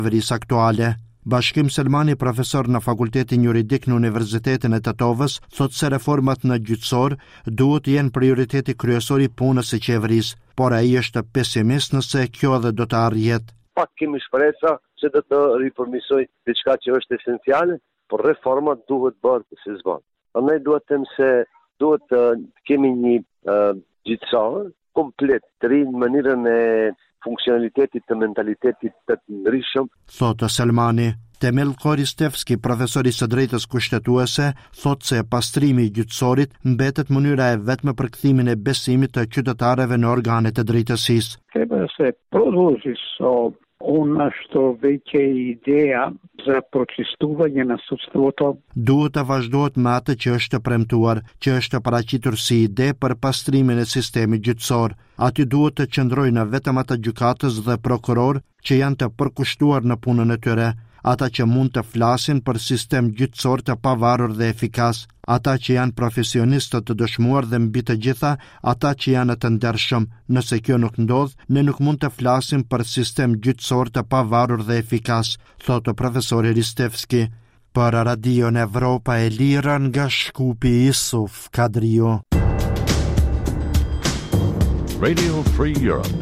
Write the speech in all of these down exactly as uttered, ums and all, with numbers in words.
Veris aktuale. Bashkim Selmani, profesor në Fakultetin Juridik në Universitetin e Tetovës, thot se reformat në gjyqësor duhet jenë prioriteti kryesor i punës së qeverisë, por ai është pesimist nëse kjo edhe do të arrihet. Pak kemi shpresa se do të riformisoj diçka që është esenciale, por reformat duhet bërë si s'bën. Andaj duhet të them se duhet të kemi një uh, gjyqësor komplet të ri në mënyrën e funksionalitetit të mentalitetit të të ndryshëm. Thotë Selmani. Temel Koristevski, profesori së drejtës kushtetuese, thotë se pastrimi i gjyqësorit mbetet mënyra e vetme për kthimin e besimit të qytetarëve në organet e drejtësisë. Treba se produži so una što veće ideja za pročistuvanje na sudstvu. Duhet të vazhdohet me atë që është premtuar, që është paraqitur si ide për pastrimin e sistemit gjyqësor. Aty duhet të qëndrojnë vetëm ata gjykatës dhe prokuror që janë të përkushtuar në punën e tyre, ata që mund të flasin për sistem gjyqësor të pavarur dhe efikas, ata që janë profesionistë të dëshmuar dhe mbi të gjitha ata që janë të ndershëm. Nëse kjo nuk ndodh, ne nuk mund të flasim për sistem gjyqësor të pavarur dhe efikas, thotë profesori Ristevski. Për Radion Evropa e Lira nga Shkupi, Isuf Kadrio. Radio Free Europe.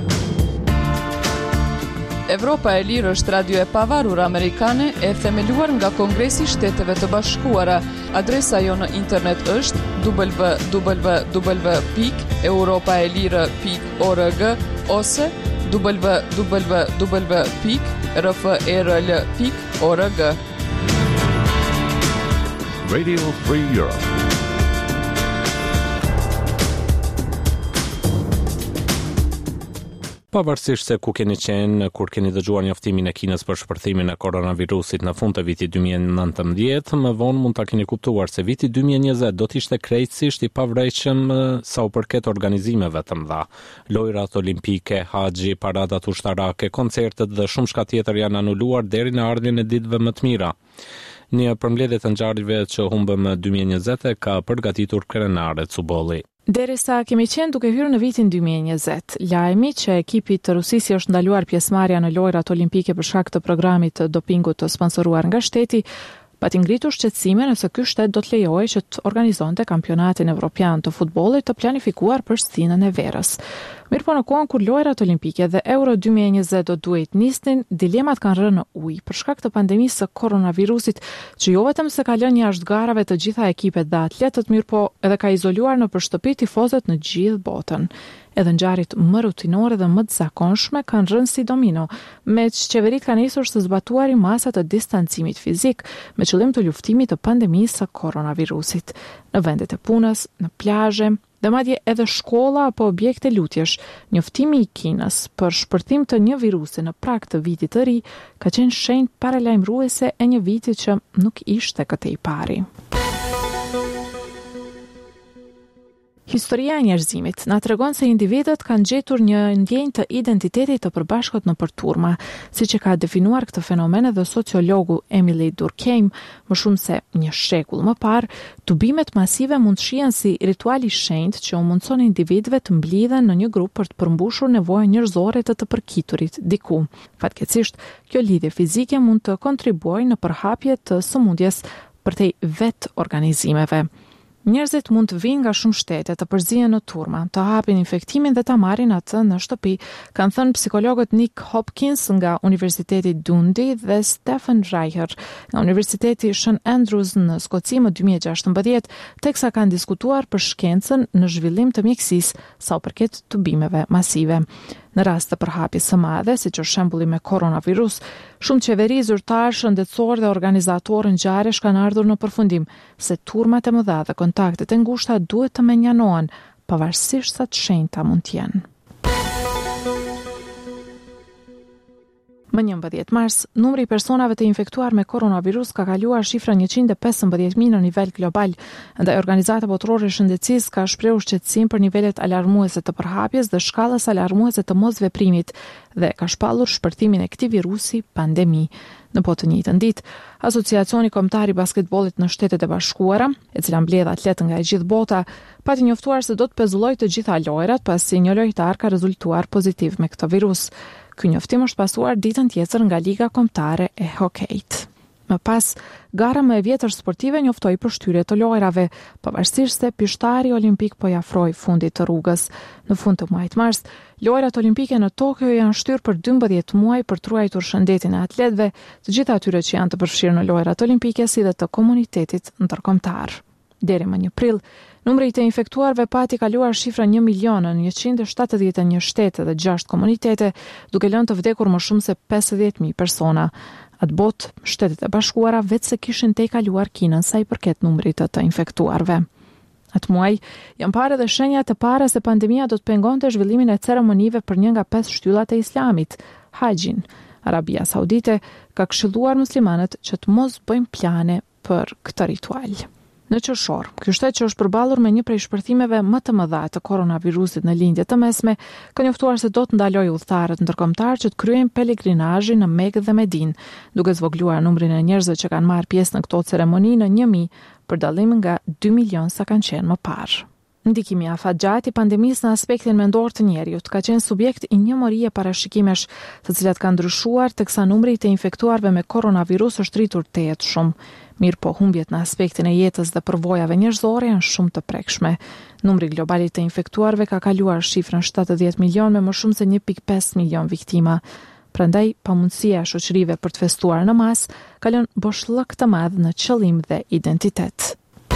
Evropa e Lirë është radio e pavarur amerikane e themeluar nga Kongresi i Shteteve të Bashkuara. Adresa jo në internet është w w w pikë europaelire pikë org ose w w w pikë r f e r l pikë org. Radio Free Europe. Pavarësisht se ku keni qenë, kur keni dëgjuar njoftimin e Kinës për shpërthimin e koronavirusit në fund të vitit dy mijë e nëntëmbëdhjetë, më vonë mund ta keni kuptuar se viti dy mijë e njëzet do të ishte krejtësisht i pavrejshëm sa u përket organizimeve të mëdha. Lojrat olimpike, haxhi, paradat ushtarake, koncertet dhe shumë shka tjetër janë anuluar deri në ardhmjen e ditëve më të mira. Një përmbledhje të ngjarjeve që humbëm dy mijë e njëzet ka përgatitur krenare Cubolli. Derisa kemi qenë duke hyrë në vitin dy mijë e njëzet, lajmi që ekipi të Rusisë është ndaluar pjesëmarrja në lojrat olimpike për shkak të programit të dopingut të sponsoruar nga shteti, pati ngritur shqetësime nëse ky shtet do të lejojë që të organizonte kampionatin evropian të futbollit të planifikuar për stinën e verës. Mirë po në kohën kur lojrat olimpike dhe Euro dy mijë e njëzet do duhet nisnin, dilemat kanë rënë në ujë për shkak të pandemisë së koronavirusit, që jo vetëm se ka lënë jashtë garave të gjitha ekipet dhe atletët, mirë po edhe ka izoluar në shtëpi tifozët në gjithë botën. Edhe ngjarjet më rutinore dhe më të zakonshme kanë rënë si domino, me që qeverit kanë nisur të zbatuari masat të distancimit fizik me qëllim të luftimit të pandemisë së koronavirusit. Në vendet e punës, në plazhe, dhe madje edhe shkolla apo objekte lutjesh, njoftimi i Kinës për shpërthim të një virusi në prag të vitit të ri ka qenë shenjë paralajmëruese e një viti që nuk ishte këtë i pari. Historia e njerëzimit na tregon se individët kanë gjetur një ndjenjë të identitetit të përbashkët nëpër turma, siç e ka definuar këtë fenomen edhe sociologu Emily Durkheim më shumë se një shekull më parë. Tubimet masive mund shihen si ritual i shenjtë që u mundson individëve të mblidhen në një grup për të përmbushur nevojën njerëzore të të përkiturit diku. Fatkeqësisht, kjo lidhje fizike mund të kontribuojë në përhapje të sëmundjes përtej vetë organizimeve. Njerëzit mund të vinë nga shumë shtete, të përzihen në turma, të hapin infektimin dhe ta marrin atë në shtëpi, kanë thënë psikologët Nick Hopkins nga Universiteti Dundee dhe Stephen Reicher nga Universiteti St Andrews në Skoci më dy mijë e gjashtëmbëdhjetë, teksa kanë diskutuar për shkencën në zhvillim të mjekësisë sa u përket tubimeve masive. Në rast të përhapjes së madhe, siç është shembulli me koronavirus, shumë qeveri, zyrtarë, shëndetësorë dhe organizatorë ngjarjesh kanë ardhur në përfundim se turmat e mëdha dhe kontaktet e ngushta duhet të menjanohen, pavarësisht sa të shenjta mund të jenë. Më njëmbëdhjetë mars, numri i personave të infektuar me koronavirus ka kaluar shifrën njëqind e pesëmbëdhjetë mijë në nivel global, ndaj Organizata Botërore e Shëndetësisë ka shprehur shqetësim për nivelet alarmuese të përhapjes dhe shkallës alarmuese të mosveprimit dhe ka shpallur shpërthimin e këtij virusi pandemi. Në po të njëjtën ditë, Asociacioni Kombëtar i Basketbollit në Shtetet e Bashkuara, e cila mbledh atletë nga e gjithë bota, pati njoftuar se do të pezullojë të gjitha lojrat pasi një lojtar ka rezultuar pozitiv me këtë virus. Ky njoftim është pasuar ditën tjetër nga Liga Kombëtare e Hokejt. Më pas, gara më e vjetër sportive njoftoi përshtytje të lojrave, pavarësisht se pishtari olimpik po i afroi fundit të rrugës. Në fund të muajit mars, lojrat olimpike në Tokyo janë shtyrë për dymbëdhjetë muaj për të ruajtur shëndetin e atletëve, të gjithë atyre që janë të përfshirë në lojrat olimpike si dhe të komunitetit ndërkombëtar. Deri më një prill, numri i infektuarve pati kaluar shifrën një milion në njëqind e shtatëdhjetë e një shtete dhe gjashtë komunitete, duke lënë të vdekur më shumë se pesëdhjetë mijë persona. Atë botë, Shtetet e Bashkuara vetë se kishin tejkaluar Kinën sa i përket numrit të të infektuarve. Atë muaj, janë parë dhe shenjat të para se pandemia do të pengonte zhvillimin e ceremonive për një nga pesë shtyllat e Islamit, Hajjin. Arabia Saudite ka këshilluar muslimanët që të mos bëjnë plane për këtë ritual. Në qershor, ky shtet që është përballur me një prej shpërthimeve më të mëdha të koronavirusit në lindje të mesme, ka njoftuar se do të ndalojë udhëtarët ndërkombëtar që të kryejnë pelegrinazhin në Mekë dhe Medinë, duke zvogluar numrin e njerëzve që kanë marrë pjesë në këto ceremoni në një mijë, për dallim nga dy milion sa kanë qenë më parë. Ndikimi afatgjatë i pandemisë në aspektin mendor të njerëzit ka qenë subjekt i një morie parashikimesh, të cilat kanë ndryshuar teksa numri i të infektuarve me koronavirus është rritur tejet shumë. Mirë po humbjet në aspektin e jetës dhe përvojave njerëzore janë shumë të prekshme. Numri global i të infektuarve ka kaluar shifrën shtatëdhjetë milion me më shumë se një pikë pesë milion viktima. Prandaj, pamundësia e shoqërive për të festuar në masë ka lënë boshllëk të madh në qëllim dhe identitet.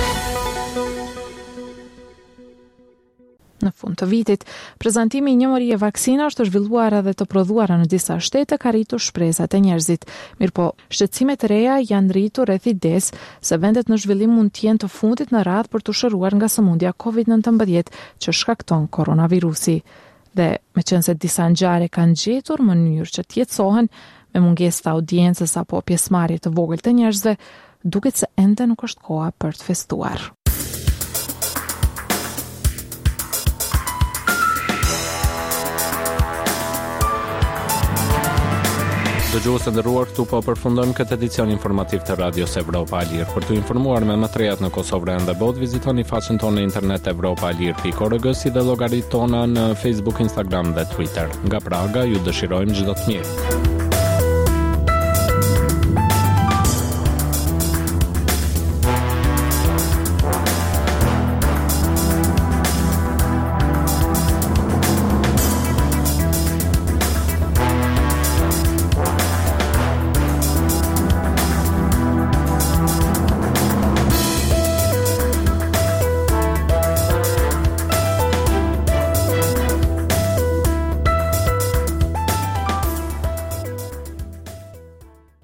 Në fund të vitit, prezantimi i një morie vaksina është zhvilluar edhe të prodhuara në disa shtete ka rritur shpresat e njerëzit. Mirëpo, shqetësimet e reja janë rritur rreth idesë se vendet në zhvillim mund të jenë të fundit në radhë për të shëruar nga sëmundja covid nëntëmbëdhjetë që shkakton koronavirusi. Dhe me qenë se disa ngjarje kanë gjetur mënyrë që të jetësohen me mungesë të audiencës apo pjesëmarrje të vogël të njerëzve, duket se ende nuk është koha për të festuar. Dëgjues të nderuar, këtu po përfundojmë këtë edicion informativ të Radios Evropa e Lirë. Për të informuar me më të rehat në Kosovë dhe botë, vizitoni faqen tonë në internet evropaelir pikë org si dhe llogaritë tona në Facebook, Instagram dhe Twitter. Nga Praga ju dëshirojmë çdo të mirë.